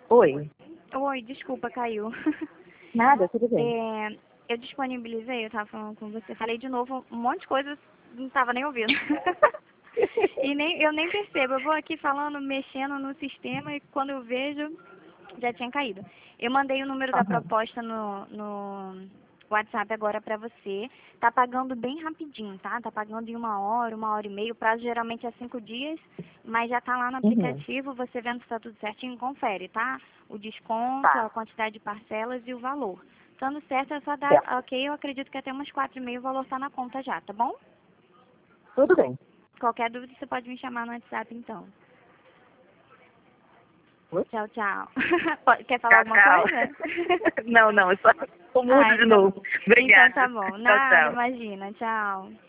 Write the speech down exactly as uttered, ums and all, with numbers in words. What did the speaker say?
Oi. Oi, desculpa, caiu. Nada, tudo bem. É, eu disponibilizei, eu estava falando com você, falei de novo um monte de coisas, não estava nem ouvindo. E nem, eu nem percebo, eu vou aqui falando, mexendo no sistema e quando eu vejo, já tinha caído. Eu mandei o número da Aham. proposta no, no WhatsApp agora para você. Tá pagando bem rapidinho, tá? Tá pagando em uma hora, uma hora e meia. O prazo geralmente é cinco dias, mas já tá lá no Uhum. aplicativo. Você vendo se tá tudo certinho, confere, tá? O desconto, Tá. a quantidade de parcelas e o valor. Estando certo, é só dar Certo. ok. Eu acredito que até umas quatro e meia o valor tá na conta já, tá bom? Tudo bem. Qualquer dúvida, você pode me chamar no WhatsApp, então. Oi? Tchau, tchau. Pode- Quer falar Tchau, alguma tchau. coisa? Não, não, eu só tô mudo Ah, de então, novo. então Obrigada. tá bom. Tchau, Nada, tchau. imagina. Tchau.